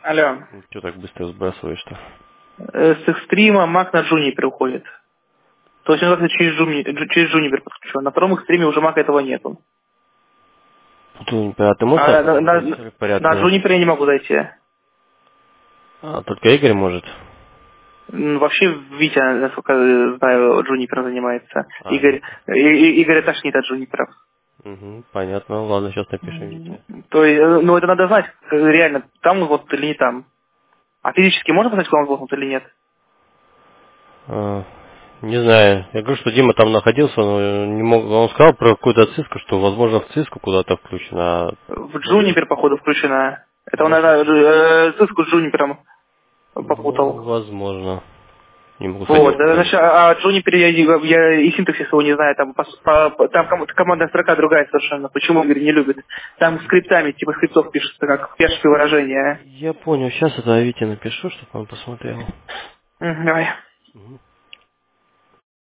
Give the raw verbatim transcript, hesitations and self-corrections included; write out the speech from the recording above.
Алло. Что так быстро сбрасываешь-то? Э, С экстрима Mac на Juniper уходит. То есть он как-то через, Juni- Ju- через Juniper подключен. На втором экстриме уже Mac этого нету. Тут, а ты можешь А так на, на, зайти в на порядке? Juniper я не могу зайти. А, только Игорь может. М, Вообще Витя, насколько я знаю, Juniper занимается. А, Игорь, Витя. И- И- Игорь тошнит от Juniper. Угу, понятно. Ладно, сейчас напишем М, Вите. То есть, э, ну это надо знать, э, реально, там он вот или не там. А физически можно понять, куда он воткнут или нет? А, не знаю. Я говорю, что Дима там находился, но не мог. Он сказал про какую-то циску, что возможно в циску куда-то включено. В Ну, Juniper, походу, включена. Это он, может, наверное, э, циску с Juniper ну, попутал. возможно. Не могу сказать Вот, э, определенно. значит, а а Juniper я, я и синтаксис его не знаю, там, пос- по- по- там ком- командная строка другая совершенно. Почему Игорь не любит? Там скриптами, типа скриптов пишется, как пешеское выражение. Я понял. Сейчас это Вите напишу, чтобы он посмотрел. Мгм, давай. Мгм.